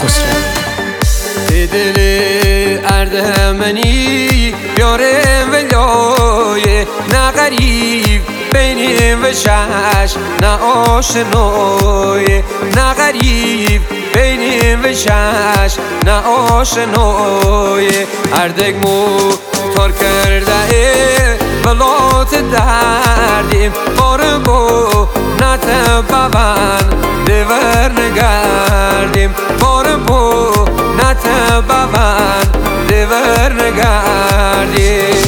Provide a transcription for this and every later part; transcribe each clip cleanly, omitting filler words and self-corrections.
خسرو. دل اردمنی یاره ولایه، نه غریب بین و شش، نه آشنای، نه غریب بین و شش، نه آشنای. اردگمو تار کرده بلات دردیم، بار بو نتبون دیور نگردیم، بار بو نتبون دیور نگردیم.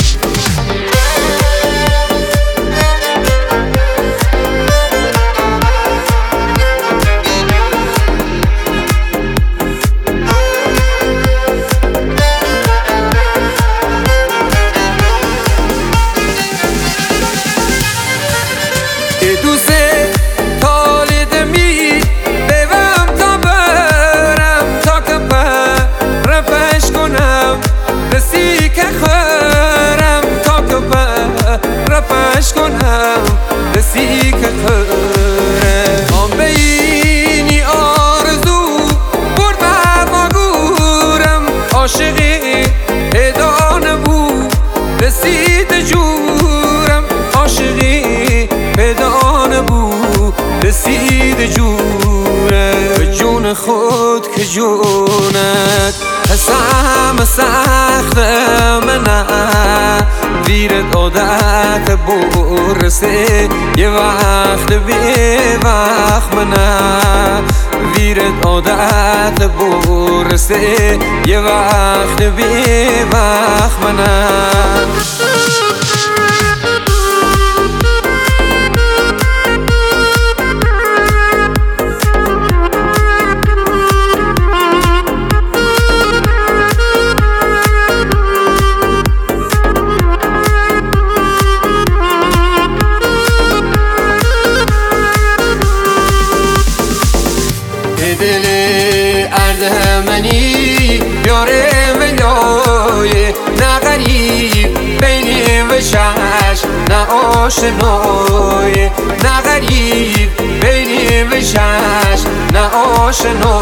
دوست طالدمی ببم تا برم، تا که رفش کنم رسی که خورم، تا که رفش کنم رسی که خورم. آن بینی آرزو برد و گورم، عاشقی هدانه بود رسید جورم، عاشقی پیدانه بود رسید جوره. به جون خود که جونت حسام سخت منه، ویرت عادت برسه یه وقت بی وقت منه، ویرت عادت برسه یه وقت بی وقت منه. دل اردمنی یاره ولایه، نه غریب بین و شش، نه آشنای، نه غریب بین و شش، نه آشنای.